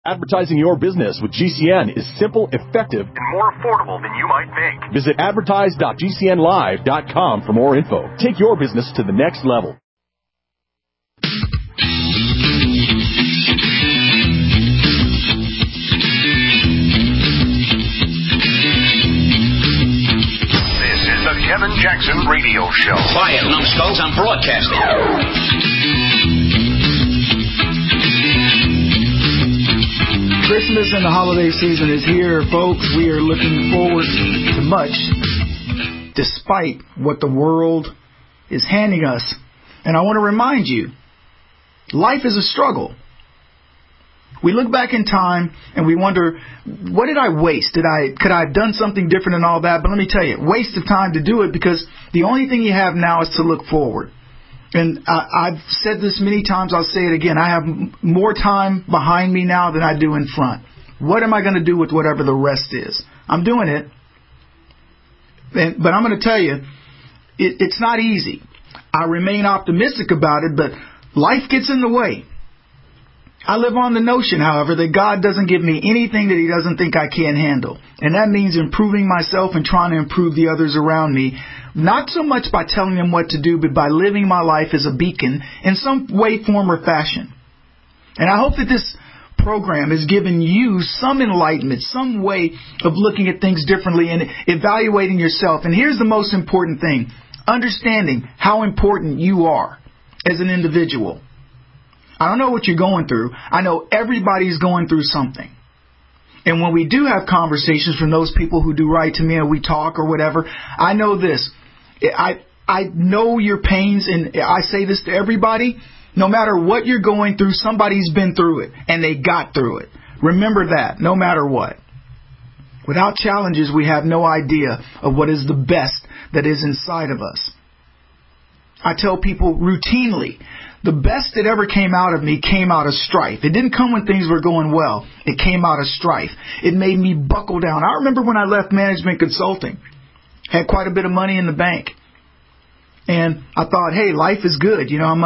Advertising your business with GCN is simple, effective, and more affordable than you might think. Visit advertise.gcnlive.com for more info. Take your business to the next level. This is the Kevin Jackson Radio Show. Quiet, numbskulls, I'm broadcasting. Christmas and the holiday season is here, folks. We are looking forward to much, despite what the world is handing us. And I want to remind you, life is a struggle. We look back in time and we wonder, what did I waste? Could I have done something different and all that? But let me tell you, waste of time to do it, because the only thing you have now is to look forward. And I've said this many times, I'll say it again. I have more time behind me now than I do in front. What am I going to do with whatever the rest is? I'm doing it. But I'm going to tell you, it's not easy. I remain optimistic about it, but life gets in the way. I live on the notion, however, that God doesn't give me anything that He doesn't think I can handle. And that means improving myself and trying to improve the others around me. Not so much by telling them what to do, but by living my life as a beacon in some way, form, or fashion. And I hope that this program has given you some enlightenment, some way of looking at things differently and evaluating yourself. And here's the most important thing: understanding how important you are as an individual. I don't know what you're going through. I know everybody's going through something. And when we do have conversations from those people who do write to me and we talk or whatever, I know this. I know your pains, and I say this to everybody. No matter what you're going through, somebody's been through it, and they got through it. Remember that, no matter what. Without challenges, we have no idea of what is the best that is inside of us. I tell people routinely, the best that ever came out of me came out of strife. It didn't come when things were going well. It came out of strife. It made me buckle down. I remember when I left management consulting, had quite a bit of money in the bank. And I thought, hey, life is good. I'm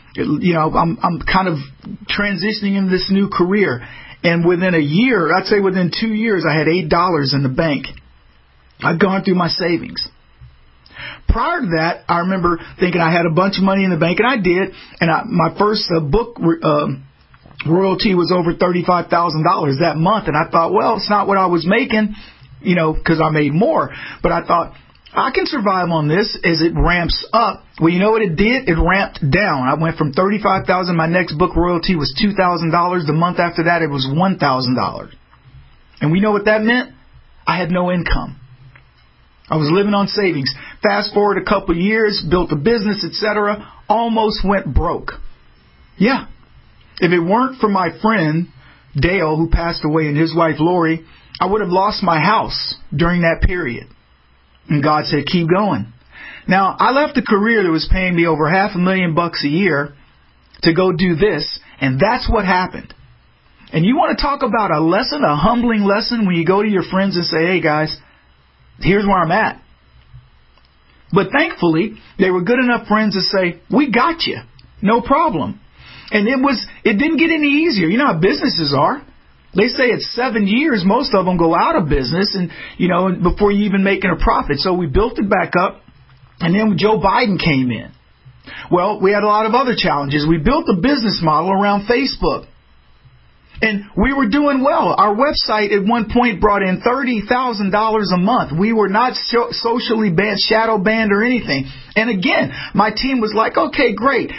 kind of transitioning into this new career. And within a year, I'd say within 2 years, I had $8 in the bank. I'd gone through my savings. Prior to that, I remember thinking I had a bunch of money in the bank, and I did. And my first book royalty was over $35,000 that month. And I thought, well, it's not what I was making, because I made more. But I thought, I can survive on this as it ramps up. Well, you know what it did? It ramped down. I went from $35,000. My next book royalty was $2,000. The month after that, it was $1,000. And we know what that meant? I had no income. I was living on savings. Fast forward a couple of years, built a business, etc. Almost went broke. Yeah. If it weren't for my friend, Dale, who passed away, and his wife, Lori, I would have lost my house during that period. And God said, keep going. Now, I left a career that was paying me over $500,000 a year to go do this, and that's what happened. And you want to talk about a lesson, a humbling lesson, when you go to your friends and say, hey, guys, here's where I'm at. But thankfully, they were good enough friends to say, we got you. No problem. And it didn't get any easier. You know how businesses are. They say it's 7 years. Most of them go out of business and before you even making a profit. So we built it back up. And then Joe Biden came in. Well, we had a lot of other challenges. We built a business model around Facebook. And we were doing well. Our website at one point brought in $30,000 a month. We were not socially banned, shadow banned or anything. And again, my team was like, okay, great.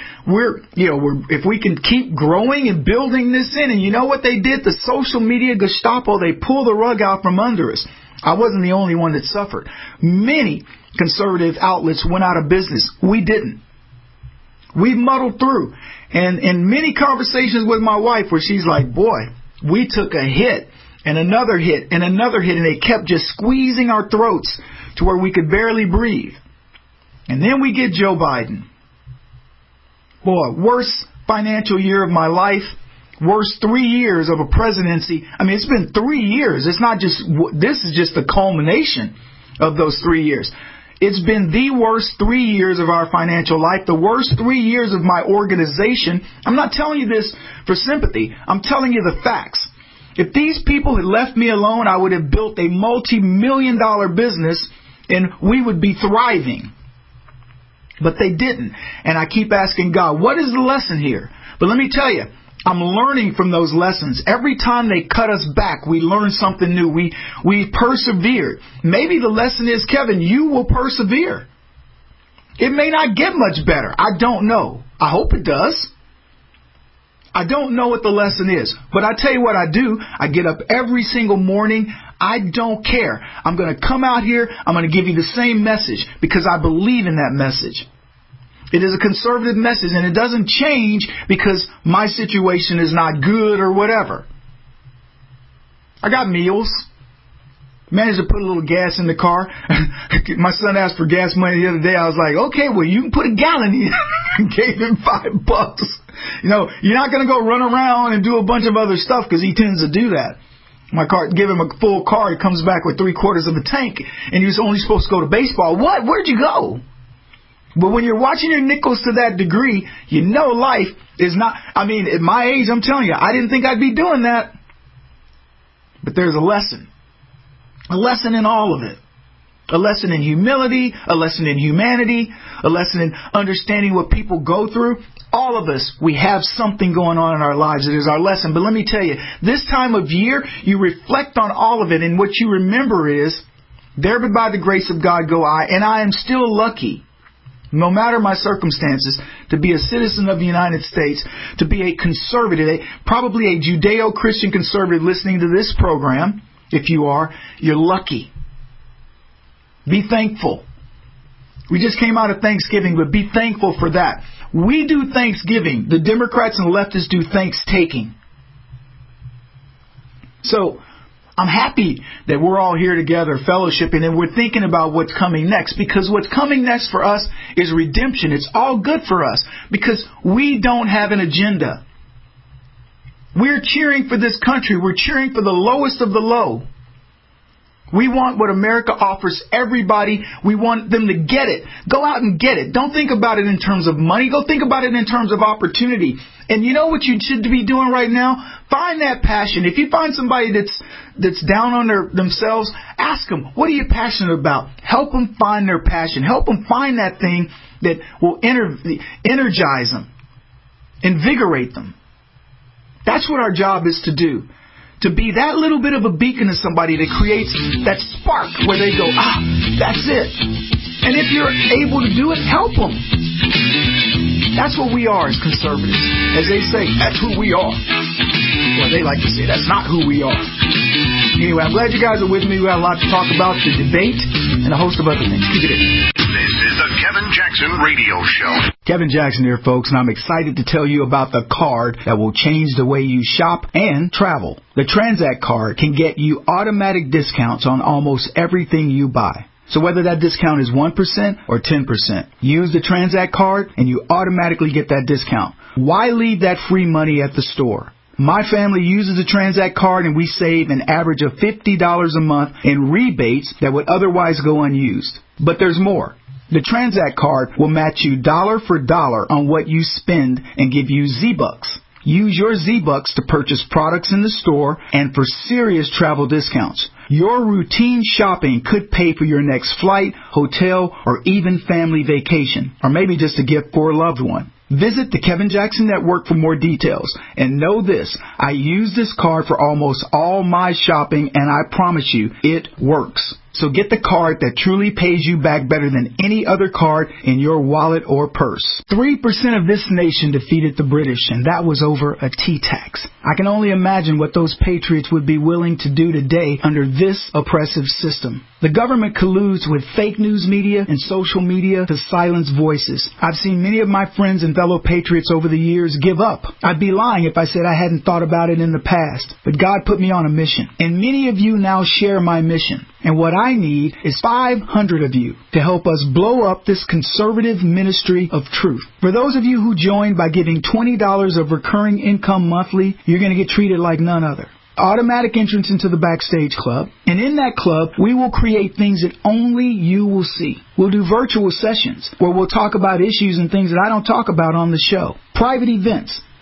If we can keep growing and building this in. And you know what they did? The social media Gestapo, they pulled the rug out from under us. I wasn't the only one that suffered. Many conservative outlets went out of business. We didn't. We muddled through. And in many conversations with my wife where she's like, boy, we took a hit and another hit and another hit, and they kept just squeezing our throats to where we could barely breathe. And then we get Joe Biden. Boy, worst financial year of my life, worst 3 years of a presidency. I mean, it's been 3 years. It's not just, this is just the culmination of those 3 years. It's been the worst 3 years of our financial life, the worst 3 years of my organization. I'm not telling you this for sympathy. I'm telling you the facts. If these people had left me alone, I would have built a multi-million-dollar business and we would be thriving. But they didn't. And I keep asking God, what is the lesson here? But let me tell you, I'm learning from those lessons. Every time they cut us back, we learn something new. We persevered. Maybe the lesson is, Kevin, you will persevere. It may not get much better. I don't know. I hope it does. I don't know what the lesson is. But I tell you what I do. I get up every single morning. I don't care. I'm going to come out here. I'm going to give you the same message because I believe in that message. It is a conservative message, and it doesn't change because my situation is not good or whatever. I got meals. Managed to put a little gas in the car. My son asked for gas money the other day. I was like, okay, well, you can put a gallon in. Gave him $5. You know, you're not going to go run around and do a bunch of other stuff because he tends to do that. My car, give him a full car, he comes back with 3/4 of a tank, and he's only supposed to go to baseball. What? Where'd you go? But when you're watching your nickels to that degree, you know life is not, I mean, at my age, I'm telling you, I didn't think I'd be doing that. But there's a lesson. A lesson in all of it. A lesson in humility, a lesson in humanity, a lesson in understanding what people go through. All of us, we have something going on in our lives. It is our lesson. But let me tell you, this time of year, you reflect on all of it, and what you remember is, there but by the grace of God go I, and I am still lucky, no matter my circumstances, to be a citizen of the United States, to be a conservative, probably a Judeo-Christian conservative listening to this program. If you are, you're lucky. Be thankful. We just came out of Thanksgiving, but be thankful for that. We do Thanksgiving. The Democrats and the leftists do Thanks-taking. So, I'm happy that we're all here together fellowshipping and we're thinking about what's coming next, because what's coming next for us is redemption. It's all good for us because we don't have an agenda. We're cheering for this country. We're cheering for the lowest of the low. We want what America offers everybody. We want them to get it. Go out and get it. Don't think about it in terms of money. Go think about it in terms of opportunity. And you know what you should be doing right now? Find that passion. If you find somebody that's down on themselves, ask them, what are you passionate about? Help them find their passion. Help them find that thing that will energize them, invigorate them. That's what our job is to do. To be that little bit of a beacon to somebody that creates that spark where they go, that's it. And if you're able to do it, help them. That's what we are as conservatives. As they say, that's who we are. Well, they like to say that's not who we are. Anyway, I'm glad you guys are with me. We have a lot to talk about, the debate, and a host of other things. Keep it in. This is the Kevin Jackson Radio Show. Kevin Jackson here, folks, and I'm excited to tell you about the card that will change the way you shop and travel. The Transact card can get you automatic discounts on almost everything you buy. So whether that discount is 1% or 10%, use the Transact card and you automatically get that discount. Why leave that free money at the store? My family uses the Transact card and we save an average of $50 a month in rebates that would otherwise go unused. But there's more. The Transact card will match you dollar for dollar on what you spend and give you Z-Bucks. Use your Z-Bucks to purchase products in the store and for serious travel discounts. Your routine shopping could pay for your next flight, hotel, or even family vacation, or maybe just a gift for a loved one. Visit the Kevin Jackson Network for more details. And know this, I use this card for almost all my shopping, and I promise you, it works. So get the card that truly pays you back better than any other card in your wallet or purse. 3% of this nation defeated the British, and that was over a tea tax. I can only imagine what those patriots would be willing to do today under this oppressive system. The government colludes with fake news media and social media to silence voices. I've seen many of my friends and fellow patriots over the years give up. I'd be lying if I said I hadn't thought about it in the past. But God put me on a mission. And many of you now share my mission. And what I need is 500 of you to help us blow up this conservative ministry of truth. For those of you who join by giving $20 of recurring income monthly, you're going to get treated like none other. Automatic entrance into the Backstage Club. And in that club, we will create things that only you will see. We'll do virtual sessions where we'll talk about issues and things that I don't talk about on the show. Private events.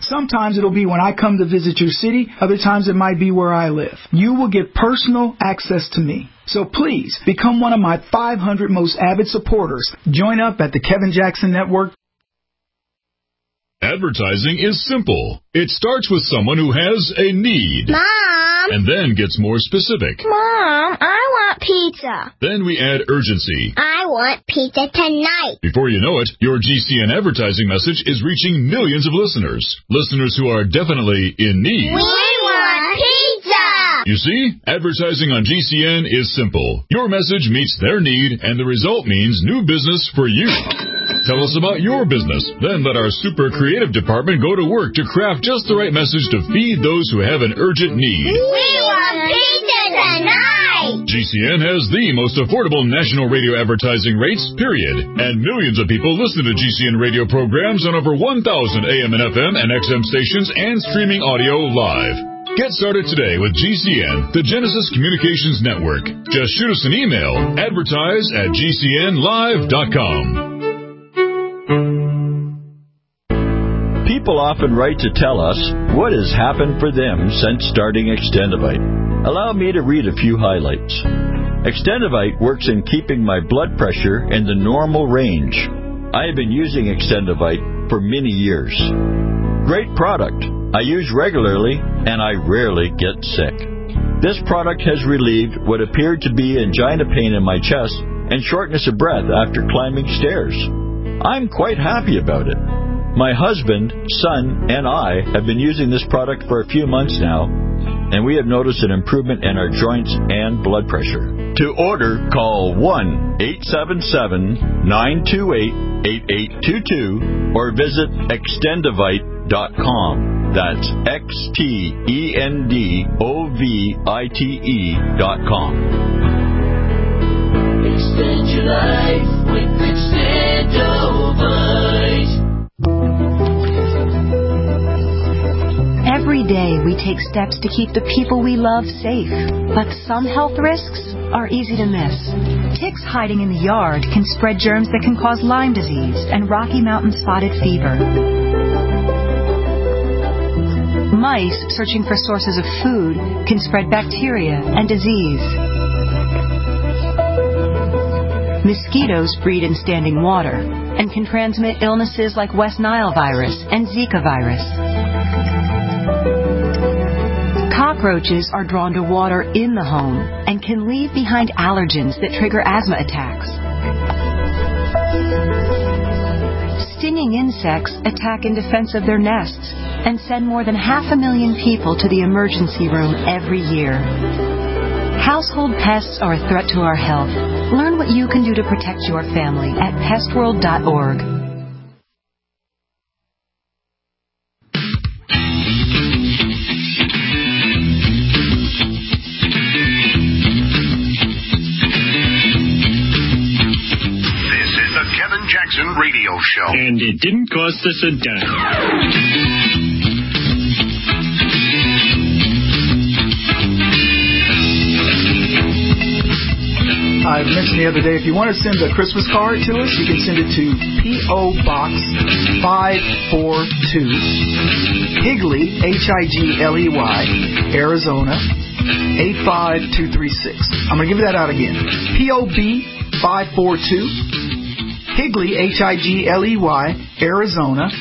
Sometimes it'll be when I come to visit your city. Other times it might be where I live. You will get personal access to me. So please, become one of my 500 most avid supporters. Join up at the Kevin Jackson Network. Advertising is simple. It starts with someone who has a need. Mom! And then gets more specific. Mom, I want pizza. Then we add urgency. I want pizza tonight. Before you know it, your GCN advertising message is reaching millions of listeners. Listeners who are definitely in need. We want pizza! You see, advertising on GCN is simple. Your message meets their need, and the result means new business for you. Tell us about your business. Then let our super creative department go to work to craft just the right message to feed those who have an urgent need. We want pizza tonight! GCN has the most affordable national radio advertising rates, period. And millions of people listen to GCN radio programs on over 1,000 AM and FM and XM stations and streaming audio live. Get started today with GCN, the Genesis Communications Network. Just shoot us an email, advertise@gcnlive.com. People often write to tell us what has happened for them since starting Extendivite. Allow me to read a few highlights. Extendivite works in keeping my blood pressure in the normal range. I have been using Extendivite for many years. Great product. I use regularly, and I rarely get sick. This product has relieved what appeared to be angina pain in my chest and shortness of breath after climbing stairs. I'm quite happy about it. My husband, son, and I have been using this product for a few months now, and we have noticed an improvement in our joints and blood pressure. To order, call 1-877-928-8822 or visit extendivite.com. That's XTENDOVITE.com. Extend your life with Extendovite. Every day we take steps to keep the people we love safe, but some health risks are easy to miss. Ticks hiding in the yard can spread germs that can cause Lyme disease and Rocky Mountain spotted fever. Mice searching for sources of food can spread bacteria and disease. Mosquitoes breed in standing water and can transmit illnesses like West Nile virus and Zika virus. Cockroaches are drawn to water in the home and can leave behind allergens that trigger asthma attacks. Stinging insects attack in defense of their nests and send more than 500,000 people to the emergency room every year. Household pests are a threat to our health. Learn what you can do to protect your family at pestworld.org. Radio show. And it didn't cost us a dime. I mentioned the other day, if you want to send a Christmas card to us, you can send it to P.O. Box 542, Higley, Higley, Arizona, 85236. I'm going to give that out again. P.O.B. 542, Higley, Higley, Arizona,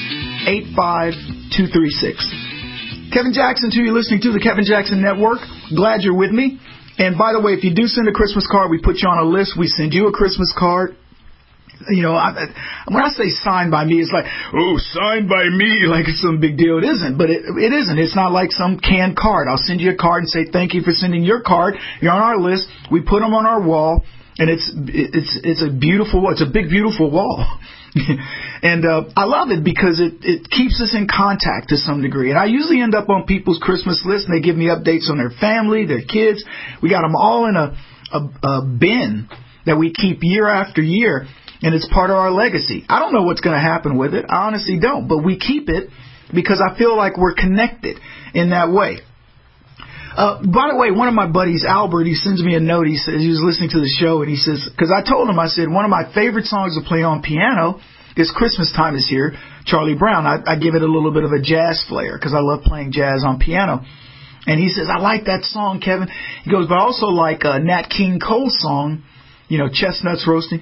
85236. Kevin Jackson, you're listening to the Kevin Jackson Network. Glad you're with me. And by the way, if you do send a Christmas card, we put you on a list. We send you a Christmas card. You know, when I say signed by me, it's like, oh, signed by me, like it's some big deal. It isn't, but it isn't. It's not like some canned card. I'll send you a card and say thank you for sending your card. You're on our list. We put them on our wall. And it's a big, beautiful wall. And I love it because it keeps us in contact to some degree. And I usually end up on people's Christmas list, and they give me updates on their family, their kids. We got them all in a bin that we keep year after year, and it's part of our legacy. I don't know what's going to happen with it. I honestly don't. But we keep it because I feel like we're connected in that way. By the way, one of my buddies, Albert, he sends me a note. He says he was listening to the show, and he says, because I told him, I said, one of my favorite songs to play on piano is Christmas Time Is Here, Charlie Brown. I give it a little bit of a jazz flair because I love playing jazz on piano. And he says, I like that song, Kevin. He goes, but I also like Nat King Cole's song, Chestnuts Roasting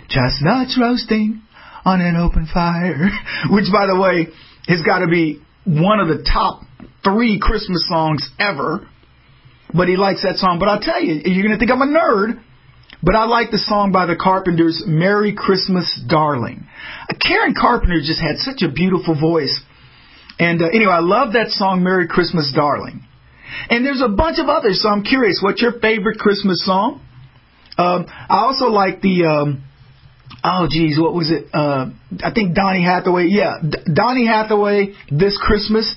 on an open fire, which, by the way, has got to be one of the top 3 Christmas songs ever. But he likes that song. But I'll tell you, you're going to think I'm a nerd, but I like the song by the Carpenters, Merry Christmas, Darling. Karen Carpenter just had such a beautiful voice. And anyway, I love that song, Merry Christmas, Darling. And there's a bunch of others, so I'm curious, what's your favorite Christmas song? I also like the, what was it? I think Donny Hathaway. Yeah, Donny Hathaway, This Christmas,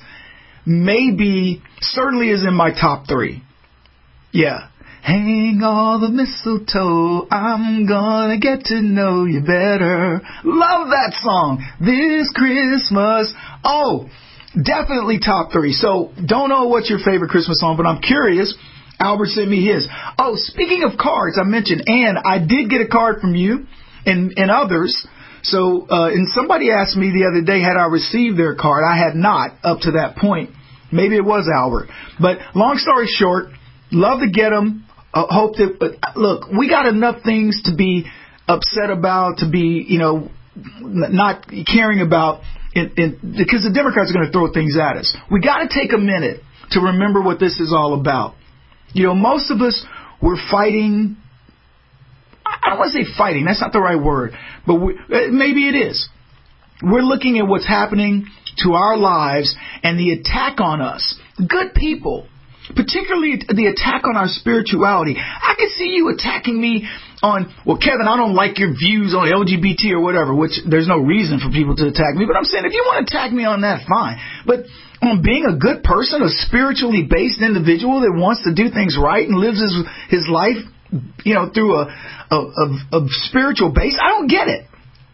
certainly is in my top 3. Yeah. Hang all the mistletoe, I'm gonna get to know you better. Love that song. This Christmas. Oh, definitely top 3. So, don't know what's your favorite Christmas song, but I'm curious. Albert sent me his. Oh, speaking of cards, I mentioned, Ann, I did get a card from you and others. So, and somebody asked me the other day, had I received their card? I had not up to that point. Maybe it was Albert. But long story short, love to get them. Hope that, but look, we got enough things to be upset about, to be, not caring about, because the Democrats are going to throw things at us. We got to take a minute to remember what this is all about. Most of us, we're fighting. I don't want to say fighting. That's not the right word, but maybe it is. We're looking at what's happening to our lives and the attack on us. Good people. Particularly the attack on our spirituality. I can see you attacking me on, well, Kevin, I don't like your views on LGBT or whatever, which there's no reason for people to attack me. But I'm saying if you want to attack me on that, fine. But on being a good person, a spiritually based individual that wants to do things right and lives his life, through a spiritual base, I don't get it.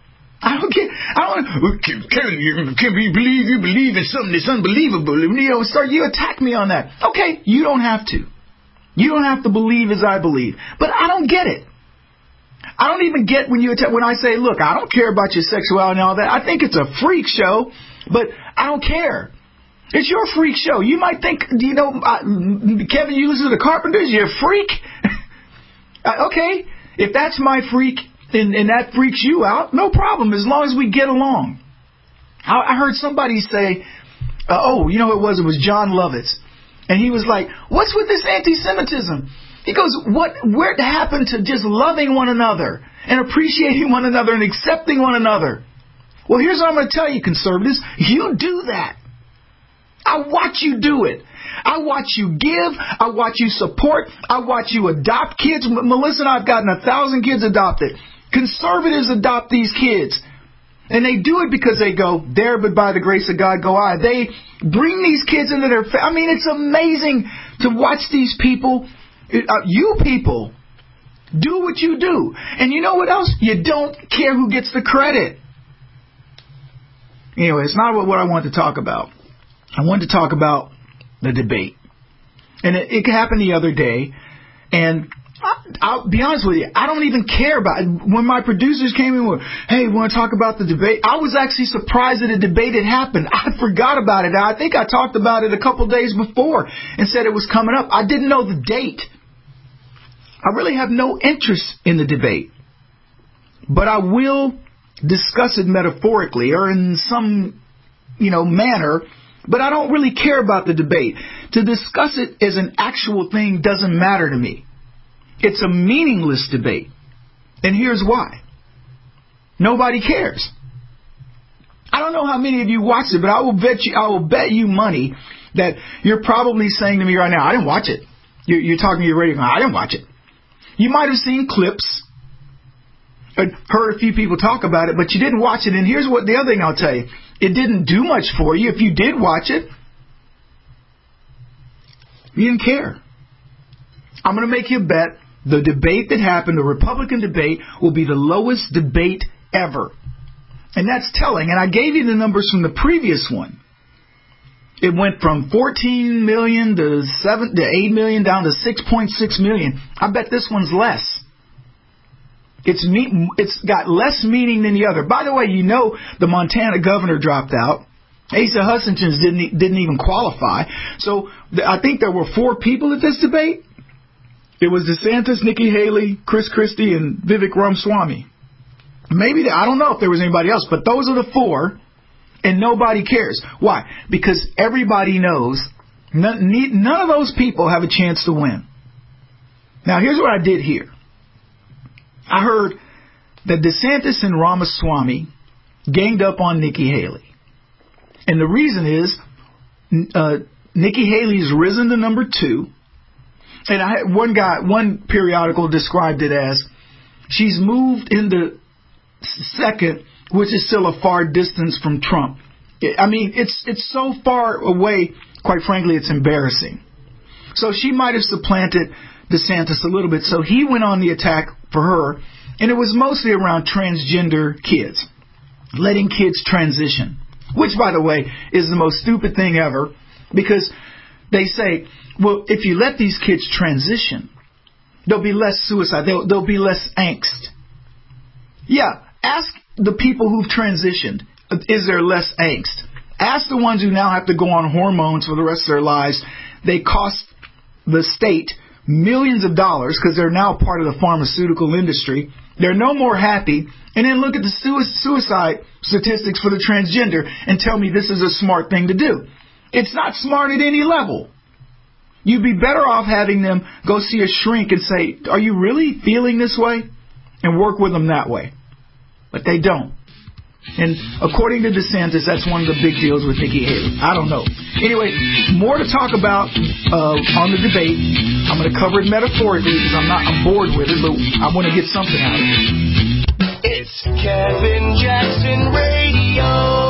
Kevin, you believe in something that's unbelievable. You attack me on that. Okay, you don't have to. You don't have to believe as I believe. But I don't get it. I don't even get when I say, look, I don't care about your sexuality and all that. I think it's a freak show, but I don't care. It's your freak show. You might think, Kevin, you listen to the Carpenters, you're a freak. Okay, if that's my freak, and that freaks you out, no problem, as long as we get along. I heard somebody say, it was John Lovitz. And he was like, what's with this anti-Semitism? He goes, where happened to just loving one another and appreciating one another and accepting one another? Well, here's what I'm going to tell you, conservatives. You do that. I watch you do it. I watch you give. I watch you support. I watch you adopt kids. Melissa and I have gotten 1,000 kids adopted. Conservatives adopt these kids. And they do it because they go, there but by the grace of God go I. They bring these kids into their family. It's amazing to watch these people, you people, do what you do. And you know what else? You don't care who gets the credit. Anyway, it's not what I wanted to talk about. I wanted to talk about the debate. And it happened the other day. And I'll be honest with you, I don't even care about it. When my producers came in with, hey, we want to talk about the debate, I was actually surprised that a debate had happened. I forgot about it. I think I talked about it a couple days before and said it was coming up. I didn't know the date. I really have no interest in the debate. But I will discuss it metaphorically or in some, manner. But I don't really care about the debate. To discuss it as an actual thing doesn't matter to me. It's a meaningless debate. And here's why. Nobody cares. I don't know how many of you watched it, but I will bet you money that you're probably saying to me right now, I didn't watch it. You're talking to your radio, I didn't watch it. You might have seen clips, heard a few people talk about it, but you didn't watch it. And here's what the other thing I'll tell you. It didn't do much for you if you did watch it. You didn't care. I'm going to make you a bet. The debate that happened, the Republican debate, will be the lowest debate ever. And that's telling. And I gave you the numbers from the previous one. It went from 14 million to 8 million down to 6.6 million. I bet this one's less. It's got less meaning than the other. By the way, the Montana governor dropped out. Asa Hutchinson didn't even qualify. So I think there were 4 people at this debate. It was DeSantis, Nikki Haley, Chris Christie, and Vivek Ramaswamy. Maybe I don't know if there was anybody else, but those are the 4, and nobody cares. Why? Because everybody knows none of those people have a chance to win. Now, here's what I did here. I heard that DeSantis and Ramaswamy ganged up on Nikki Haley. And the reason is Nikki Haley's risen to number 2. And I had one periodical described it as she's moved into second, which is still a far distance from Trump. I mean, it's so far away, quite frankly, it's embarrassing. So she might have supplanted DeSantis a little bit. So he went on the attack for her, and it was mostly around transgender kids, letting kids transition, which, by the way, is the most stupid thing ever, because they say, well, if you let these kids transition, there'll be less suicide. There'll be less angst. Yeah, ask the people who've transitioned, is there less angst? Ask the ones who now have to go on hormones for the rest of their lives. They cost the state millions of dollars because they're now part of the pharmaceutical industry. They're no more happy. And then look at the suicide statistics for the transgender and tell me this is a smart thing to do. It's not smart at any level. You'd be better off having them go see a shrink and say, are you really feeling this way? And work with them that way. But they don't. And according to DeSantis, that's one of the big deals with Nikki Haley. I don't know. Anyway, more to talk about on the debate. I'm going to cover it metaphorically because I'm bored with it, but I want to get something out of it. It's Kevin Jackson Radio.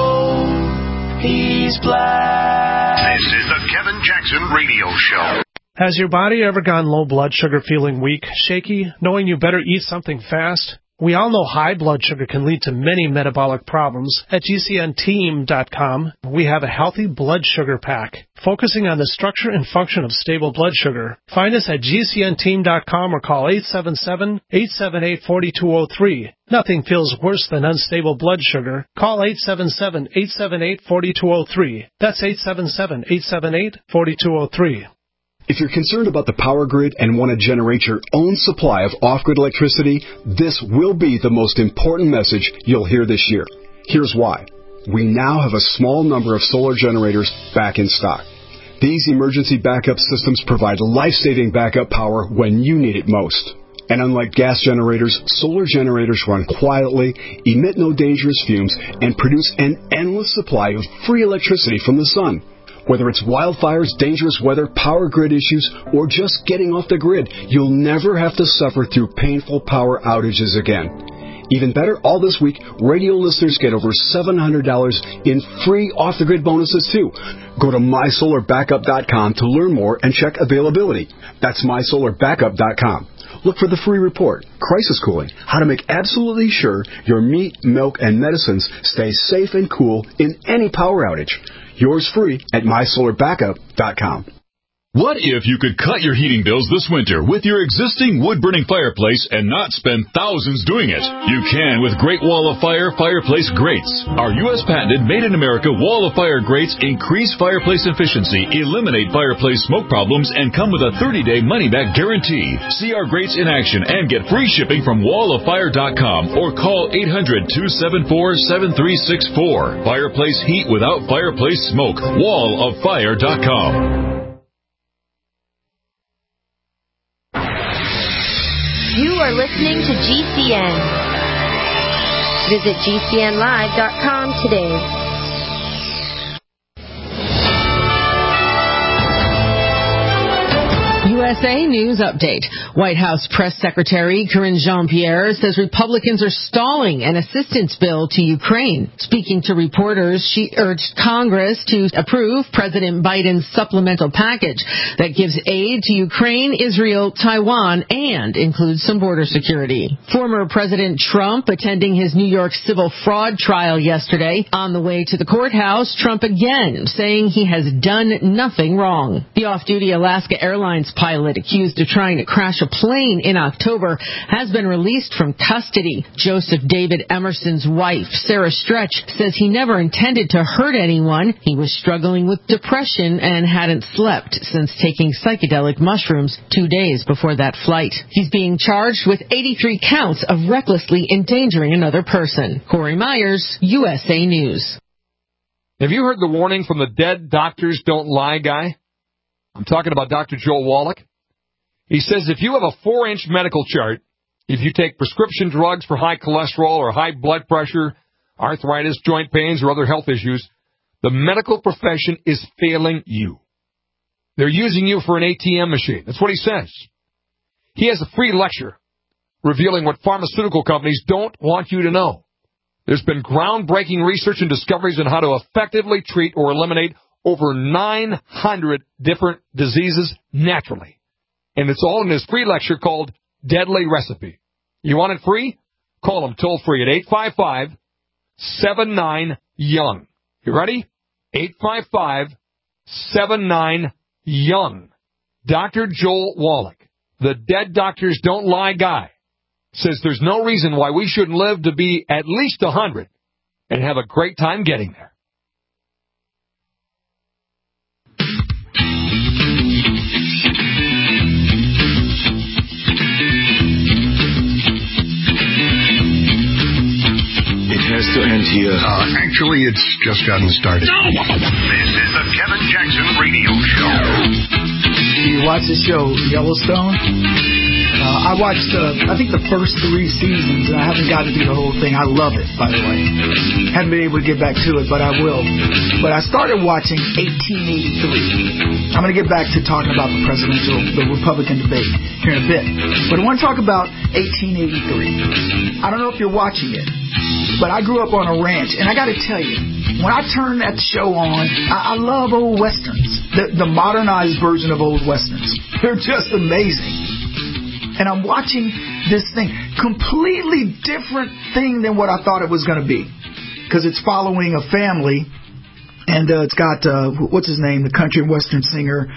He's black. This is the Kevin Jackson Radio Show. Has your body ever gone low blood sugar, feeling weak, shaky, knowing you better eat something fast? We all know high blood sugar can lead to many metabolic problems. At GCNteam.com, we have a healthy blood sugar pack, focusing on the structure and function of stable blood sugar. Find us at GCNteam.com or call 877-878-4203. Nothing feels worse than unstable blood sugar. Call 877-878-4203. That's 877-878-4203. If you're concerned about the power grid and want to generate your own supply of off-grid electricity, this will be the most important message you'll hear this year. Here's why. We now have a small number of solar generators back in stock. These emergency backup systems provide life-saving backup power when you need it most. And unlike gas generators, solar generators run quietly, emit no dangerous fumes, and produce an endless supply of free electricity from the sun. Whether it's wildfires, dangerous weather, power grid issues, or just getting off the grid, you'll never have to suffer through painful power outages again. Even better, all this week, radio listeners get over $700 in free off-the-grid bonuses, too. Go to MySolarBackup.com to learn more and check availability. That's MySolarBackup.com. Look for the free report, Crisis Cooling, how to make absolutely sure your meat, milk, and medicines stay safe and cool in any power outage. Yours free at MySolarBackup.com. What if you could cut your heating bills this winter with your existing wood-burning fireplace and not spend thousands doing it? You can with Great Wall of Fire fireplace grates. Our U.S. patented made-in-America Wall of Fire grates increase fireplace efficiency, eliminate fireplace smoke problems, and come with a 30-day money-back guarantee. See our grates in action and get free shipping from wallofire.com or call 800-274-7364. Fireplace heat without fireplace smoke. Wallofire.com. You are listening to GCN. Visit GCNlive.com today. USA News Update. White House Press Secretary Karine Jean-Pierre says Republicans are stalling an assistance bill to Ukraine. Speaking to reporters, she urged Congress to approve President Biden's supplemental package that gives aid to Ukraine, Israel, Taiwan, and includes some border security. Former President Trump attending his New York civil fraud trial yesterday. On the way to the courthouse, Trump again saying he has done nothing wrong. The off-duty Alaska Airlines pilot pilot accused of trying to crash a plane in October has been released from custody. Joseph David Emerson's wife, Sarah Stretch, says he never intended to hurt anyone. He was struggling with depression and hadn't slept since taking psychedelic mushrooms 2 days before that flight. He's being charged with 83 counts of recklessly endangering another person. Corey Myers, USA News. Have you heard the warning from the Dead Doctors Don't Lie guy? I'm talking about Dr. Joel Wallach. He says if you have a 4-inch medical chart, if you take prescription drugs for high cholesterol or high blood pressure, arthritis, joint pains, or other health issues, the medical profession is failing you. They're using you for an ATM machine. That's what he says. He has a free lecture revealing what pharmaceutical companies don't want you to know. There's been groundbreaking research and discoveries on how to effectively treat or eliminate over 900 different diseases naturally. And it's all in his free lecture called Deadly Recipe. You want it free? Call him toll-free at 855-79-YOUNG. You ready? 855-79-YOUNG. Dr. Joel Wallach, the Dead Doctors Don't Lie guy, says there's no reason why we shouldn't live to be at least 100 and have a great time getting there. It has to end here. Actually, it's just gotten started. No! This is the Kevin Jackson Radio Show. You watch the show Yellowstone? I watched, I think, the first 3 seasons, and I haven't gotten to do the whole thing. I love it, by the way. Haven't been able to get back to it, but I will. But I started watching 1883. I'm going to get back to talking about the Republican debate here in a bit. But I want to talk about 1883. I don't know if you're watching it, but I grew up on a ranch, and I got to tell you, when I turn that show on, I love old westerns, the modernized version of old westerns. They're just amazing. And I'm watching this thing, completely different thing than what I thought it was going to be, because it's following a family, and it's got what's his name, the country and western singer,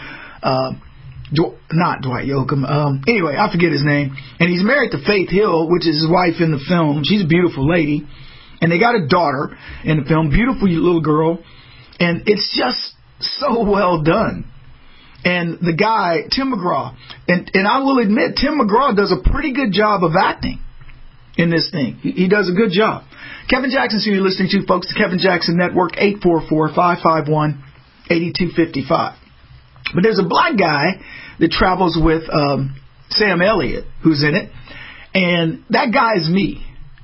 not Dwight Yoakam. Anyway, I forget his name, and he's married to Faith Hill, which is his wife in the film. She's a beautiful lady, and they got a daughter in the film, beautiful little girl, and it's just so well done. And the guy, Tim McGraw, and I will admit, Tim McGraw does a pretty good job of acting in this thing. He does a good job. Kevin Jackson, so you're listening to, folks, the Kevin Jackson Network, 844-551-8255. But there's a black guy that travels with Sam Elliott, who's in it, and that guy is me.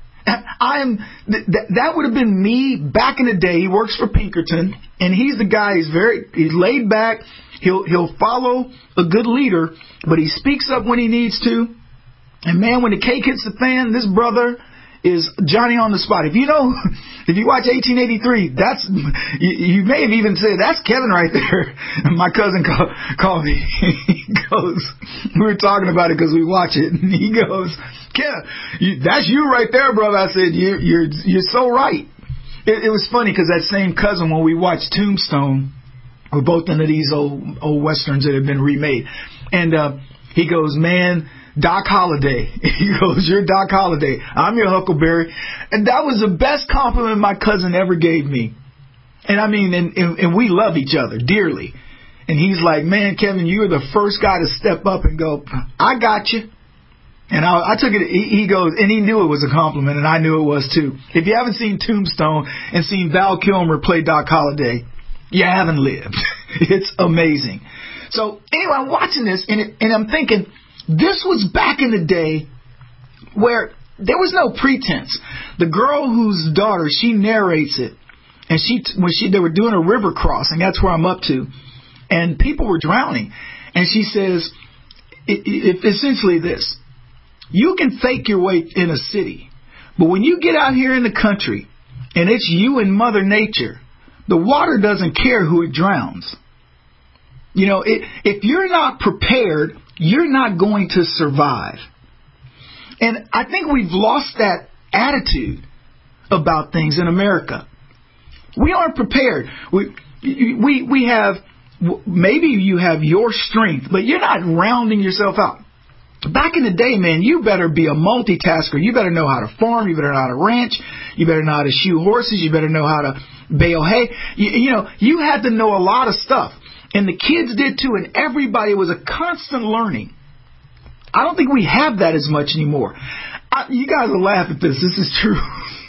That would have been me back in the day. He works for Pinkerton, and he's the guy. He's laid back. He'll follow a good leader, but he speaks up when he needs to. And man, when the cake hits the fan, this brother is Johnny on the spot. If you watch 1883, you may have even said, that's Kevin right there. And my cousin called me. He goes, we were talking about it because we watch it, and he goes, Kev, that's you right there, brother. I said, you're so right. It was funny because that same cousin, when we watched Tombstone, we're both into these old westerns that have been remade, and he goes, man, Doc Holliday. He goes, you're Doc Holliday. I'm your Huckleberry. And that was the best compliment my cousin ever gave me. And I mean, and we love each other dearly. And he's like, man, Kevin, you were the first guy to step up and go, I got you. And I took it, he goes, and he knew it was a compliment, and I knew it was too. If you haven't seen Tombstone and seen Val Kilmer play Doc Holliday, you haven't lived. It's amazing. So anyway, I'm watching this, and I'm thinking, this was back in the day where there was no pretense. The girl whose daughter, she narrates it, and they were doing a river crossing, that's where I'm up to, and people were drowning, and she says, essentially this: you can fake your way in a city, but when you get out here in the country, and it's you and Mother Nature, the water doesn't care who it drowns. You know, if you're not prepared, you're not going to survive. And I think we've lost that attitude about things in America. We aren't prepared. We have maybe you have your strength, but you're not rounding yourself out. Back in the day, man, you better be a multitasker. You better know how to farm. You better know how to ranch. You better know how to shoe horses. You better know how to bale hay. You had to know a lot of stuff. And the kids did too, and everybody was a constant learning. I don't think we have that as much anymore. You guys will laugh at this. This is true.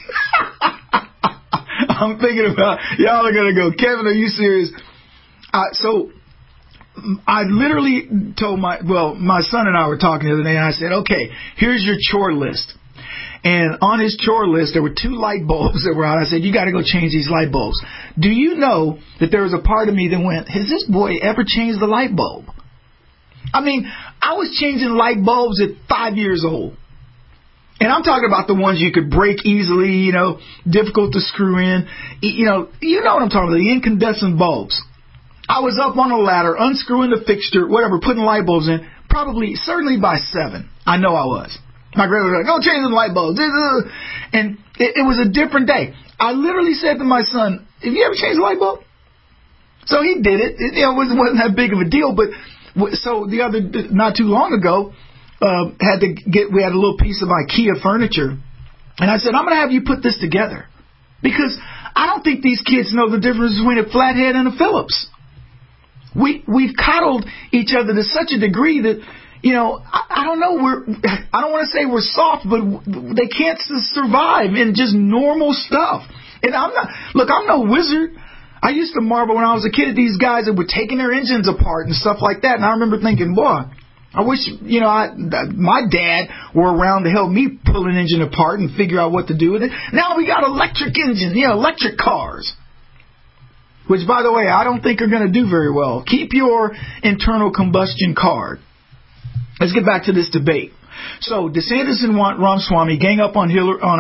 I'm thinking about, y'all are going to go, Kevin, are you serious? So I literally told my son and I were talking the other day, and I said, okay, here's your chore list. And on his chore list, there were 2 light bulbs that were out. I said, you got to go change these light bulbs. Do you know that there was a part of me that went, has this boy ever changed the light bulb? I mean, I was changing light bulbs at 5 years old. And I'm talking about the ones you could break easily, difficult to screw in. You know what I'm talking about, the incandescent bulbs. I was up on a ladder, unscrewing the fixture, whatever, putting light bulbs in, certainly by 7. I know I was. My grandmother was like, go change the light bulbs. And it was a different day. I literally said to my son, have you ever changed a light bulb? So he did it. It wasn't that big of a deal. But so not too long ago, we had a little piece of IKEA furniture. And I said, I'm going to have you put this together. Because I don't think these kids know the difference between a flathead and a Phillips. We've coddled each other to such a degree that, I don't know, I don't want to say we're soft, but they can't survive in just normal stuff. And I'm no wizard. I used to marvel when I was a kid at these guys that were taking their engines apart and stuff like that. And I remember thinking, boy, I wish, my dad were around to help me pull an engine apart and figure out what to do with it. Now we got electric engines, electric cars. Which, by the way, I don't think are going to do very well. Keep your internal combustion card. Let's get back to this debate. So DeSantis and Ramaswamy gang up on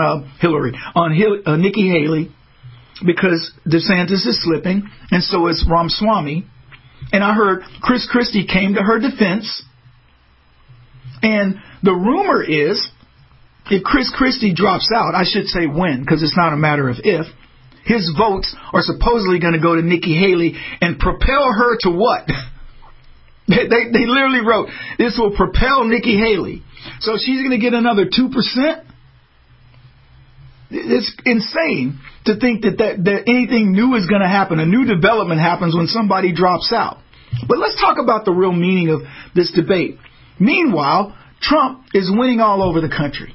Nikki Haley because DeSantis is slipping, and so is Ramaswamy. And I heard Chris Christie came to her defense. And the rumor is, if Chris Christie drops out, I should say when, because it's not a matter of if, his votes are supposedly going to go to Nikki Haley and propel her to what? They literally wrote, this will propel Nikki Haley. So she's going to get another 2%? It's insane to think that anything new is going to happen. A new development happens when somebody drops out. But let's talk about the real meaning of this debate. Meanwhile, Trump is winning all over the country.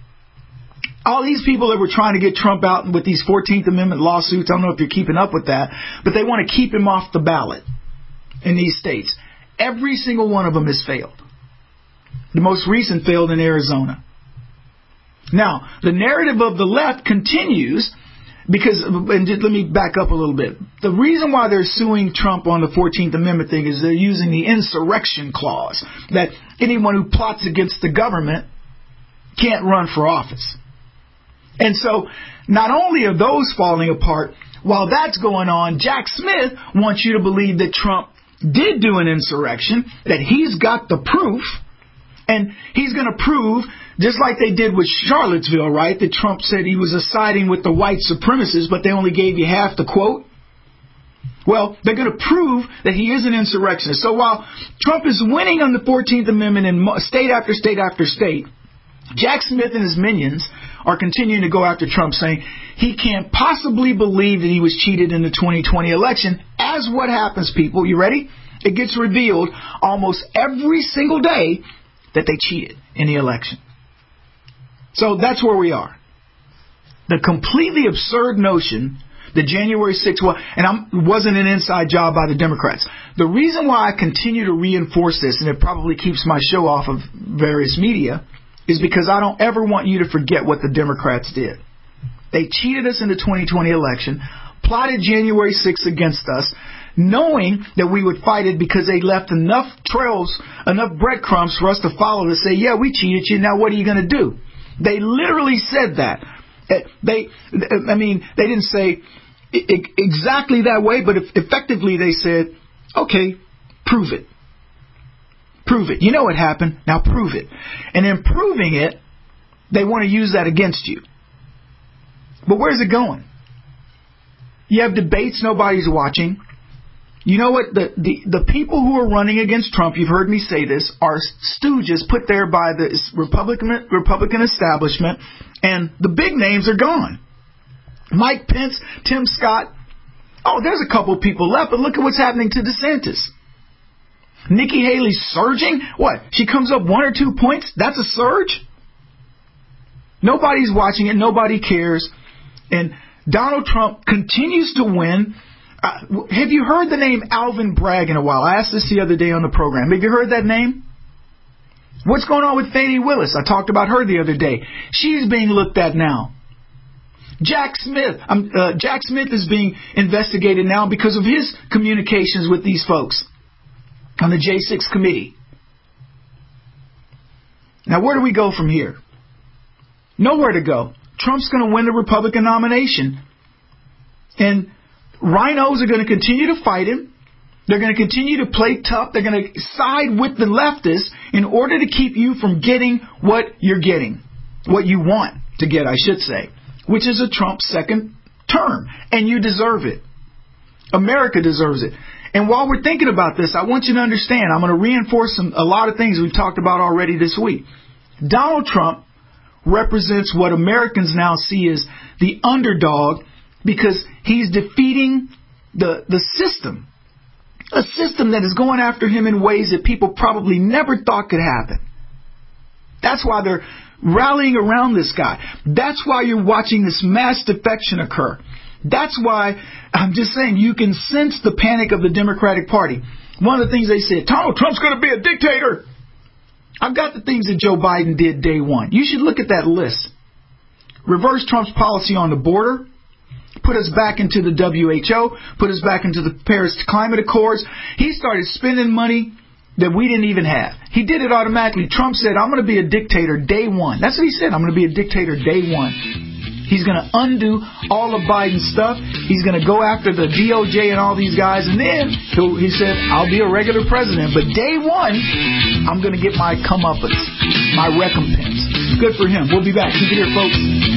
All these people that were trying to get Trump out with these 14th Amendment lawsuits, I don't know if you're keeping up with that, but they want to keep him off the ballot in these states. Every single one of them has failed. The most recent failed in Arizona. Now, the narrative of the left continues because, and let me back up a little bit. The reason why they're suing Trump on the 14th Amendment thing is they're using the insurrection clause, that anyone who plots against the government can't run for office. And so, not only are those falling apart, while that's going on, Jack Smith wants you to believe that Trump did do an insurrection, that he's got the proof, and he's going to prove, just like they did with Charlottesville, right, that Trump said he was siding with the white supremacists, but they only gave you half the quote. Well, they're going to prove that he is an insurrectionist. So while Trump is winning on the 14th Amendment in state after state after state, Jack Smith and his minions are continuing to go after Trump, saying he can't possibly believe that he was cheated in the 2020 election. As what happens, people, you ready? It gets revealed almost every single day that they cheated in the election. So that's where we are. The completely absurd notion that January 6th wasn't an inside job by the Democrats. The reason why I continue to reinforce this, and it probably keeps my show off of various media, is because I don't ever want you to forget what the Democrats did. They cheated us in the 2020 election, plotted January 6th against us, knowing that we would fight it because they left enough trails, enough breadcrumbs for us to follow to say, yeah, we cheated you, now what are you going to do? They literally said that. They didn't say exactly that way, but effectively they said, okay, prove it. Prove it. You know what happened. Now prove it. And in proving it, they want to use that against you. But where's it going? You have debates nobody's watching. You know what? The people who are running against Trump, you've heard me say this, are stooges put there by the Republican establishment, and the big names are gone. Mike Pence, Tim Scott. Oh, there's a couple of people left, but look at what's happening to DeSantis. Nikki Haley's surging. What? She comes up 1 or 2 points? That's a surge? Nobody's watching it. Nobody cares. And Donald Trump continues to win. Have you heard the name Alvin Bragg in a while? I asked this the other day on the program. Have you heard that name? What's going on with Fani Willis? I talked about her the other day. She's being looked at now. Jack Smith is being investigated now because of his communications with these folks on the J6 committee. Now, where do we go from here? Nowhere to go. Trump's going to win the Republican nomination. And rhinos are going to continue to fight him. They're going to continue to play tough. They're going to side with the leftists in order to keep you from getting what you're getting. What you want to get, I should say. Which is a Trump second term. And you deserve it. America deserves it. And while we're thinking about this, I want you to understand, I'm going to reinforce a lot of things we've talked about already this week. Donald Trump represents what Americans now see as the underdog because he's defeating the system. A system that is going after him in ways that people probably never thought could happen. That's why they're rallying around this guy. That's why you're watching this mass defection occur. That's why I'm just saying you can sense the panic of the Democratic Party. One of the things they said, Donald Trump's going to be a dictator. I've got the things that Joe Biden did day one. You should look at that list. Reverse Trump's policy on the border. Put us back into the WHO. Put us back into the Paris Climate Accords. He started spending money that we didn't even have. He did it automatically. Trump said, I'm going to be a dictator day one. That's what he said. I'm going to be a dictator day one. He's going to undo all of Biden's stuff. He's going to go after the DOJ and all these guys. And then he said, I'll be a regular president. But day one, I'm going to get my comeuppance, my recompense. Good for him. We'll be back. Keep it here, folks.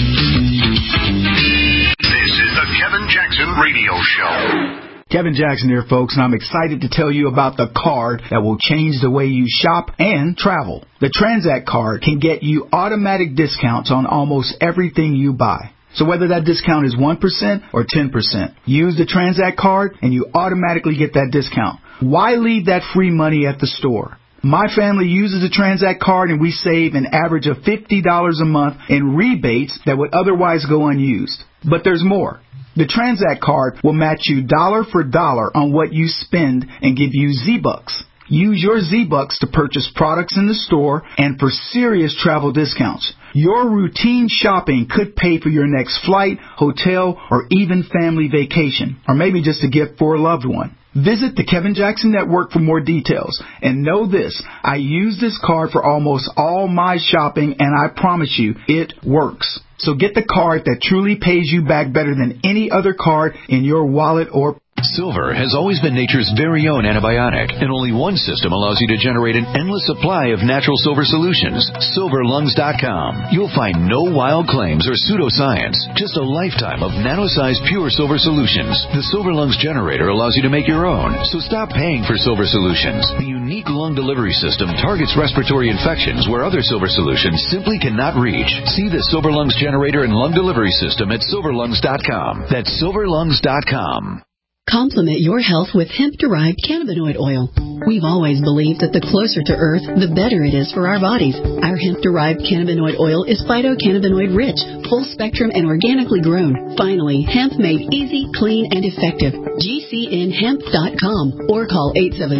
This is the Kevin Jackson Radio Show. Kevin Jackson here, folks, and I'm excited to tell you about the card that will change the way you shop and travel. The Transact card can get you automatic discounts on almost everything you buy. So whether that discount is 1% or 10%, use the Transact card and you automatically get that discount. Why leave that free money at the store? My family uses the Transact card and we save an average of $50 a month in rebates that would otherwise go unused. But there's more. The Transact card will match you dollar for dollar on what you spend and give you Z-Bucks. Use your Z-Bucks to purchase products in the store and for serious travel discounts. Your routine shopping could pay for your next flight, hotel, or even family vacation, or maybe just a gift for a loved one. Visit the Kevin Jackson Network for more details. And know this, I use this card for almost all my shopping, and I promise you, it works. So get the card that truly pays you back better than any other card in your wallet or Silver has always been nature's very own antibiotic, and only one system allows you to generate an endless supply of natural silver solutions. SilverLungs.com. You'll find no wild claims or pseudoscience, just a lifetime of nano-sized pure silver solutions. The Silver Lungs generator allows you to make your own, so stop paying for silver solutions. The unique lung delivery system targets respiratory infections where other silver solutions simply cannot reach. See the Silver Lungs generator and lung delivery system at SilverLungs.com. That's SilverLungs.com. Complement your health with hemp-derived cannabinoid oil. We've always believed that the closer to Earth, the better it is for our bodies. Our hemp-derived cannabinoid oil is phytocannabinoid-rich, full-spectrum, and organically grown. Finally, hemp made easy, clean, and effective. GCNHemp.com or call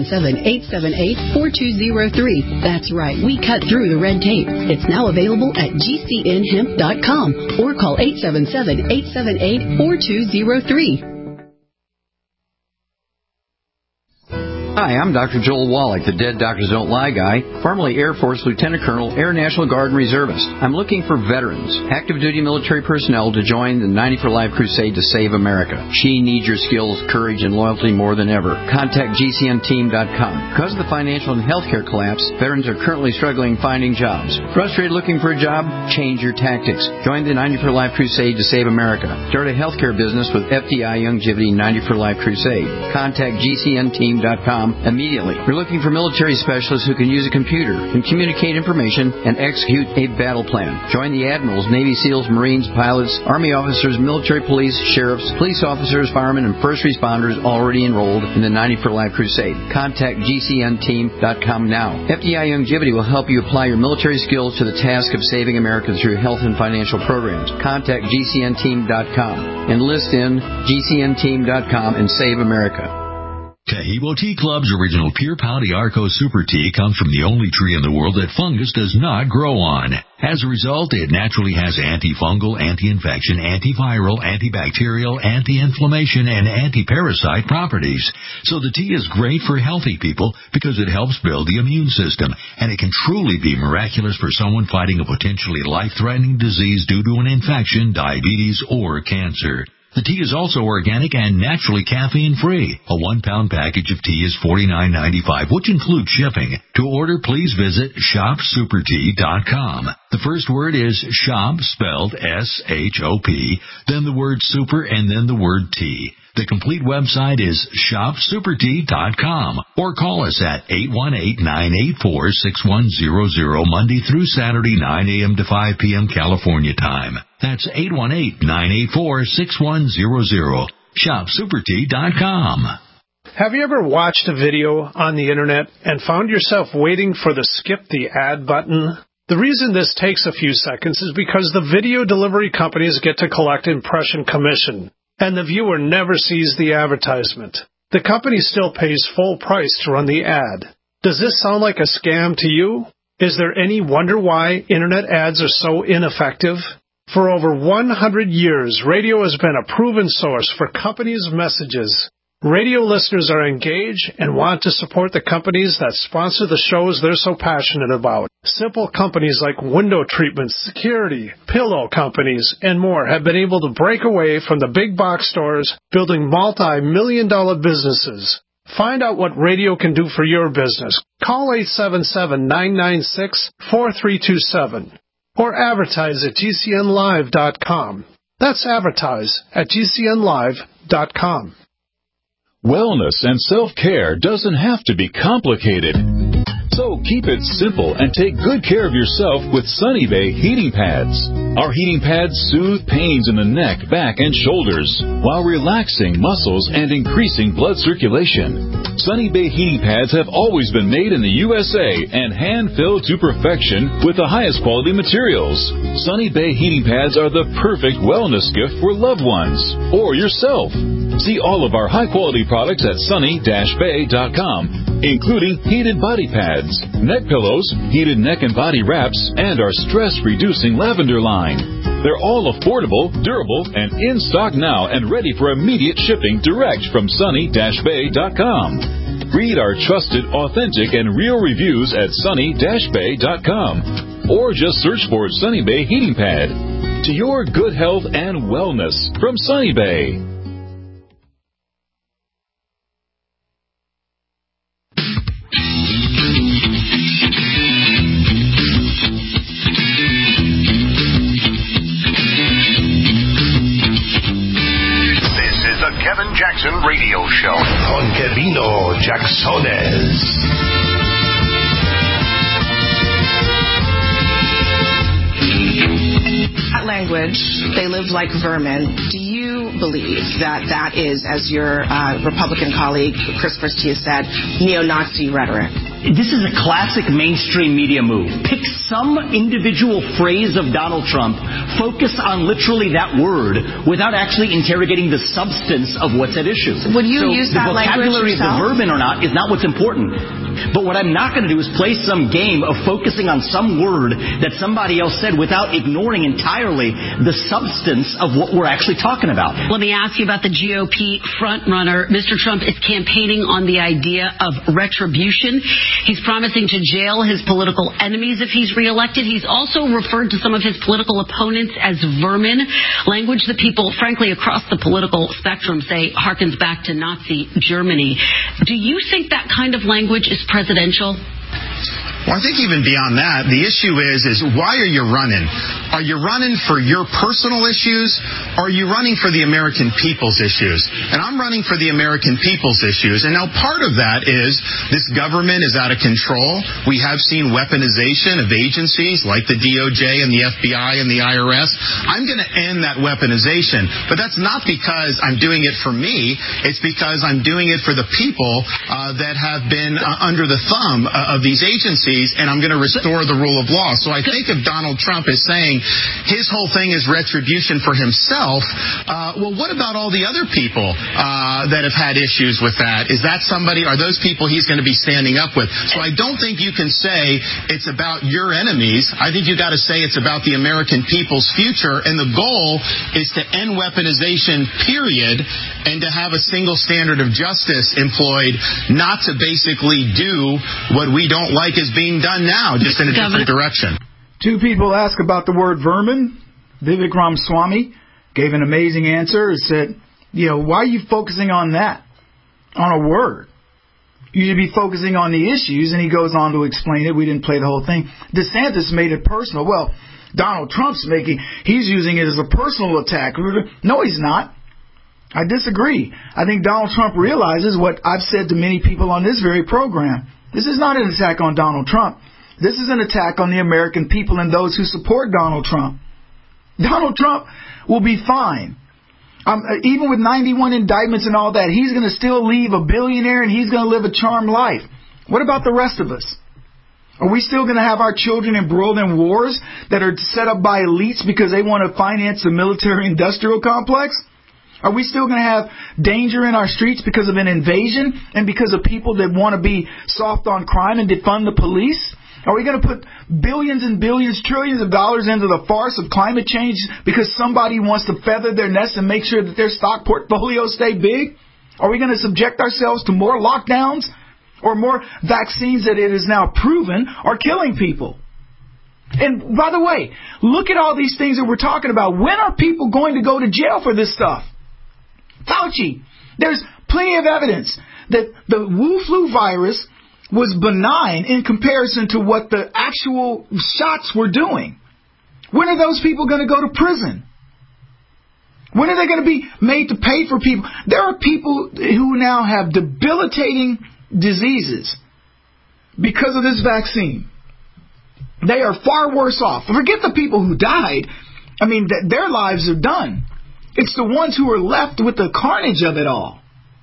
877-878-4203. That's right, we cut through the red tape. It's now available at GCNHemp.com or call 877-878-4203. Hi, I'm Dr. Joel Wallach, the Dead Doctors Don't Lie guy, formerly Air Force Lieutenant Colonel, Air National Guard Reservist. I'm looking for veterans, active duty military personnel to join the 90 for Life crusade to save America. She needs your skills, courage, and loyalty more than ever. Contact GCNteam.com. Because of the financial and healthcare collapse, veterans are currently struggling finding jobs. Frustrated looking for a job? Change your tactics. Join the 90 for Life crusade to save America. Start a healthcare business with FDI Youngevity 90 for Life crusade. Contact GCNteam.com immediately. We're looking for military specialists who can use a computer, can communicate information, and execute a battle plan. Join the admirals, Navy SEALs, Marines, pilots, Army officers, military police, sheriffs, police officers, firemen, and first responders already enrolled in the 90 for Life crusade. Contact GCNteam.com now. FDI Youngevity will help you apply your military skills to the task of saving America through health and financial programs. Contact GCNteam.com. Enlist in GCNteam.com and save America. Taheebo Tea Club's original Pure Pau Arco Super Tea comes from the only tree in the world that fungus does not grow on. As a result, it naturally has antifungal, anti-infection, antiviral, antibacterial, anti-inflammation, and anti-parasite properties. So the tea is great for healthy people because it helps build the immune system, and it can truly be miraculous for someone fighting a potentially life-threatening disease due to an infection, diabetes, or cancer. The tea is also organic and naturally caffeine-free. A 1-pound package of tea is $49.95, which includes shipping. To order, please visit shopsupertea.com. The first word is shop, spelled S-H-O-P, then the word super, and then the word tea. The complete website is shopsupertea.com, or call us at 818-984-6100 Monday through Saturday, 9 a.m. to 5 p.m. California time. That's 818-984-6100. Shopsupertea.com. Have you ever watched a video on the internet and found yourself waiting for the skip the ad button? The reason this takes a few seconds is because the video delivery companies get to collect impression commission, and the viewer never sees the advertisement. The company still pays full price to run the ad. Does this sound like a scam to you? Is there any wonder why internet ads are so ineffective? For over 100 years, radio has been a proven source for companies' messages. Radio listeners are engaged and want to support the companies that sponsor the shows they're so passionate about. Simple companies like window treatments, security, pillow companies, and more have been able to break away from the big box stores, building multi-million-dollar businesses. Find out what radio can do for your business. Call 877-996-4327 or advertise at GCNlive.com. That's advertise at GCNlive.com. Wellness and self-care doesn't have to be complicated. So keep it simple and take good care of yourself with Sunny Bay heating pads. Our heating pads soothe pains in the neck, back, and shoulders while relaxing muscles and increasing blood circulation. Sunny Bay heating pads have always been made in the USA and hand-filled to perfection with the highest quality materials. Sunny Bay heating pads are the perfect wellness gift for loved ones or yourself. See all of our high-quality products at sunny-bay.com, including heated body pads, neck pillows, heated neck and body wraps, and our stress-reducing lavender line. They're all affordable, durable, and in stock now and ready for immediate shipping direct from sunny-bay.com. Read our trusted, authentic, and real reviews at sunny-bay.com, or just search for Sunny Bay Heating Pad. To your good health and wellness from Sunny Bay. Kevin Jackson Radio Show. Con Kevino Jacksones. That language, they live like vermin. Do you believe that that is, as your Republican colleague Chris Christie has said, neo-Nazi rhetoric? This is a classic mainstream media move. Pick some individual phrase of Donald Trump, focus on literally that word without actually interrogating the substance of what's at issue. Would you use that language yourself? The vocabulary of the verb or not is not what's important. But what I'm not going to do is play some game of focusing on some word that somebody else said without ignoring entirely the substance of what we're actually talking about. Let me ask you about the GOP frontrunner. Mr. Trump is campaigning on the idea of retribution. He's promising to jail his political enemies if he's reelected. He's also referred to some of his political opponents as vermin, language that people, frankly, across the political spectrum say harkens back to Nazi Germany. Do you think that kind of language is presidential? Well, I think even beyond that, the issue is why are you running? Are you running for your personal issues, or are you running for the American people's issues? And I'm running for the American people's issues. And now part of that is this government is out of control. We have seen weaponization of agencies like the DOJ and the FBI and the IRS. I'm going to end that weaponization. But that's not because I'm doing it for me. It's because I'm doing it for the people that have been under the thumb of these agencies, and I'm going to restore the rule of law. So I think if Donald Trump is saying his whole thing is retribution for himself, well, what about all the other people that have had issues with that? Is that somebody, are those people he's going to be standing up with? So I don't think you can say it's about your enemies. I think you got to say it's about the American people's future, and the goal is to end weaponization, period, and to have a single standard of justice employed, not to basically do what we don't like is being done now, just in a different direction. Two people asked about the word vermin. Vivek Ramaswamy gave an amazing answer. He said, why are you focusing on that, on a word? You should be focusing on the issues, and he goes on to explain it. We didn't play the whole thing. DeSantis made it personal. Well, Donald Trump's he's using it as a personal attack. No, he's not. I disagree. I think Donald Trump realizes what I've said to many people on this very program. This is not an attack on Donald Trump. This is an attack on the American people and those who support Donald Trump. Donald Trump will be fine. Even with 91 indictments and all that, he's going to still leave a billionaire and he's going to live a charmed life. What about the rest of us? Are we still going to have our children embroiled in wars that are set up by elites because they want to finance the military-industrial complex? Are we still going to have danger in our streets because of an invasion and because of people that want to be soft on crime and defund the police? Are we going to put billions and billions, trillions of dollars into the farce of climate change because somebody wants to feather their nest and make sure that their stock portfolios stay big? Are we going to subject ourselves to more lockdowns or more vaccines that it is now proven are killing people? And by the way, look at all these things that we're talking about. When are people going to go to jail for this stuff? Fauci, there's plenty of evidence that the Wu flu virus was benign in comparison to what the actual shots were doing. When are those people going to go to prison? When are they going to be made to pay for people? There are people who now have debilitating diseases because of this vaccine. They are far worse off. Forget the people who died. I mean, their lives are done. It's the ones who are left with the carnage of it all.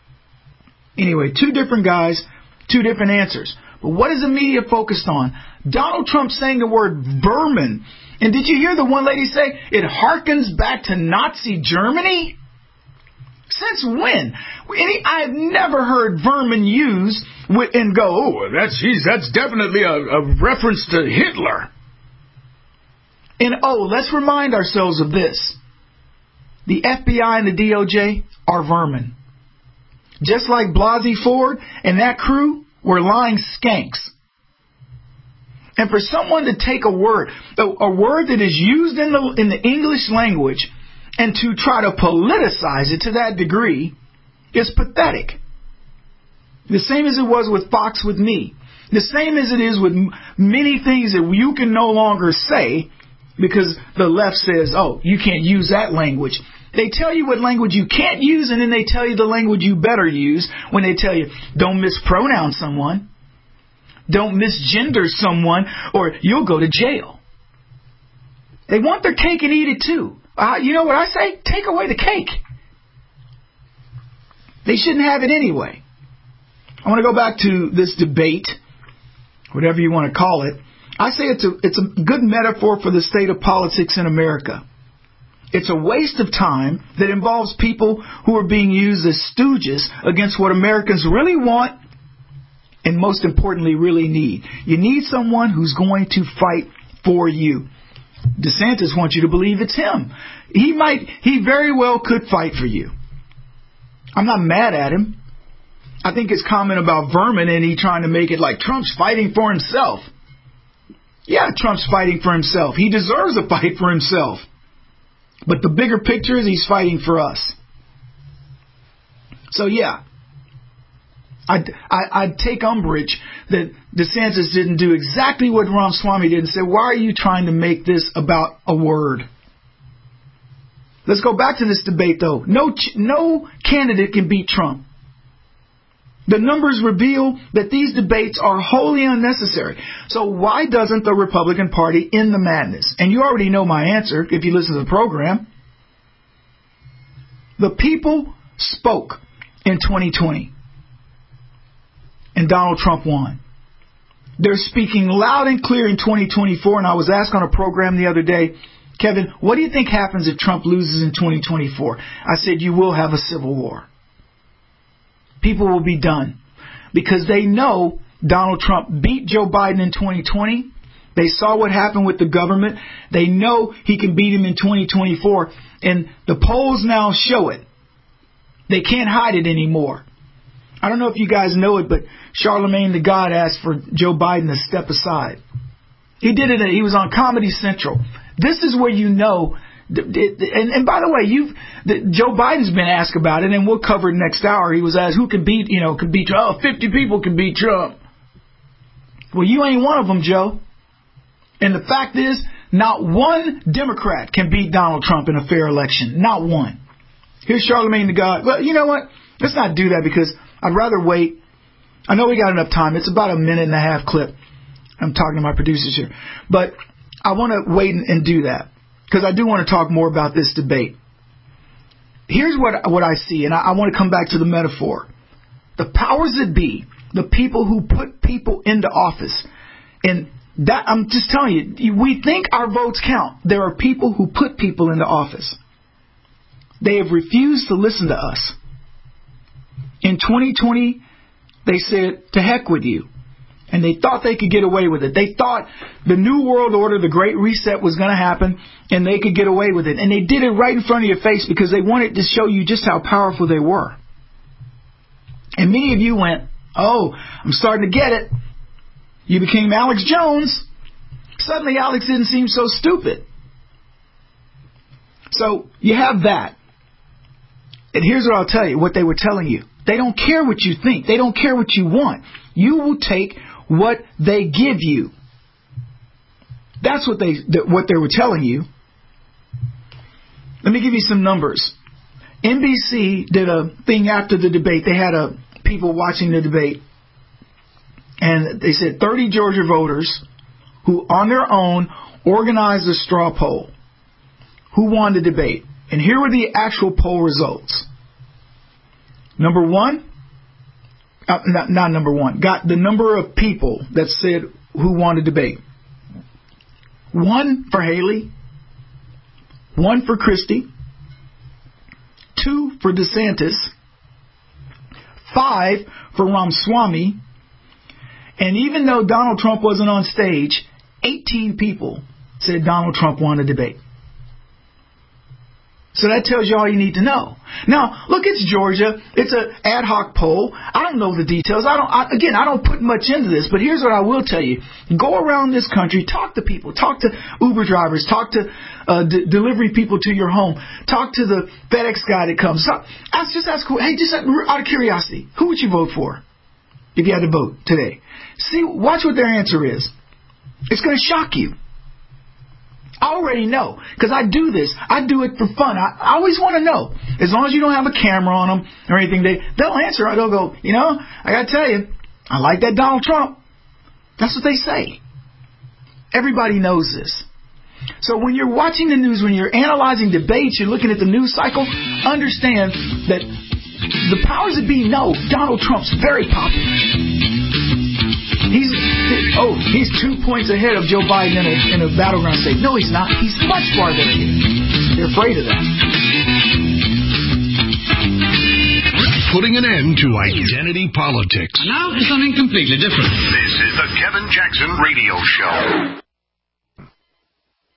Anyway, two different guys, two different answers. But what is the media focused on? Donald Trump saying the word vermin. And did you hear the one lady say, it harkens back to Nazi Germany? Since when? I have never heard vermin used and go, oh, that's definitely a reference to Hitler. And let's remind ourselves of this. The FBI and the DOJ are vermin. Just like Blasey Ford and that crew were lying skanks. And for someone to take a word that is used in the English language and to try to politicize it to that degree is pathetic. The same as it was with Fox with me. The same as it is with many things that you can no longer say because the left says, oh, you can't use that language. They tell you what language you can't use, and then they tell you the language you better use when they tell you, don't mispronounce someone, don't misgender someone, or you'll go to jail. They want their cake and eat it too. You know what I say? Take away the cake. They shouldn't have it anyway. I want to go back to this debate, whatever you want to call it. I say it's a good metaphor for the state of politics in America. It's a waste of time that involves people who are being used as stooges against what Americans really want and most importantly really need. You need someone who's going to fight for you. DeSantis wants you to believe it's him. He very well could fight for you. I'm not mad at him. I think his comment about vermin and he trying to make it like Trump's fighting for himself. Yeah, Trump's fighting for himself. He deserves a fight for himself. But the bigger picture is he's fighting for us. So yeah, I'd take umbrage that DeSantis didn't do exactly what Ramaswamy did and say, why are you trying to make this about a word? Let's go back to this debate, though. No candidate can beat Trump. The numbers reveal that these debates are wholly unnecessary. So why doesn't the Republican Party end the madness? And you already know my answer if you listen to the program. The people spoke in 2020. And Donald Trump won. They're speaking loud and clear in 2024. And I was asked on a program the other day, Kevin, what do you think happens if Trump loses in 2024? I said, you will have a civil war. People will be done because they know Donald Trump beat Joe Biden in 2020. They saw what happened with the government. They know he can beat him in 2024. And the polls now show it. They can't hide it anymore. I don't know if you guys know it, but Charlemagne the God asked for Joe Biden to step aside. He did it. He was on Comedy Central. This is where you know. And by the way, Joe Biden's been asked about it, and we'll cover it next hour. He was asked who could beat Trump. Oh, 50 people can beat Trump. Well, you ain't one of them, Joe. And the fact is, not one Democrat can beat Donald Trump in a fair election. Not one. Here's Charlemagne the God. Well, you know what? Let's not do that because I'd rather wait. I know we got enough time. It's about a 1.5-minute clip. I'm talking to my producers here. But I want to wait and do that because I do want to talk more about this debate. Here's what I see, and I want to come back to the metaphor. The powers that be, the people who put people into office, and that I'm just telling you, we think our votes count. There are people who put people into office. They have refused to listen to us. In 2020, they said, to heck with you. And they thought they could get away with it. They thought the New World Order, the Great Reset was going to happen, and they could get away with it. And they did it right in front of your face because they wanted to show you just how powerful they were. And many of you went, oh, I'm starting to get it. You became Alex Jones. Suddenly Alex didn't seem so stupid. So you have that. And here's what I'll tell you, what they were telling you. They don't care what you think. They don't care what you want. You will take what they give you. That's what they were telling you. Let me give you some numbers. NBC did a thing after the debate. They had people watching the debate. And they said 30 Georgia voters who on their own organized a straw poll. Who won the debate? And here were the actual poll results. Number one, not number one, got the number of people that said who won the debate. 1 for Haley, 1 for Christie, 2 for DeSantis, 5 for Ramaswamy, and even though Donald Trump wasn't on stage, 18 people said Donald Trump won the debate. So that tells you all you need to know. Now, look, it's Georgia. It's an ad hoc poll. I don't know the details. I don't put much into this, but here's what I will tell you. Go around this country, talk to people, talk to Uber drivers, talk to delivery people to your home, talk to the FedEx guy that comes. Just ask, hey, just out of curiosity, who would you vote for if you had to vote today? Watch what their answer is. It's going to shock you. I already know, because I do this. I do it for fun. I always want to know. As long as you don't have a camera on them or anything, they'll answer. They'll go, I got to tell you, I like that Donald Trump. That's what they say. Everybody knows this. So when you're watching the news, when you're analyzing debates, you're looking at the news cycle, understand that the powers that be know Donald Trump's very popular. He's 2 points ahead of Joe Biden in a battleground state. No, he's not. He's much farther ahead. They're afraid of that. putting an end to identity politics. Now for something completely different. This is the Kevin Jackson Radio Show.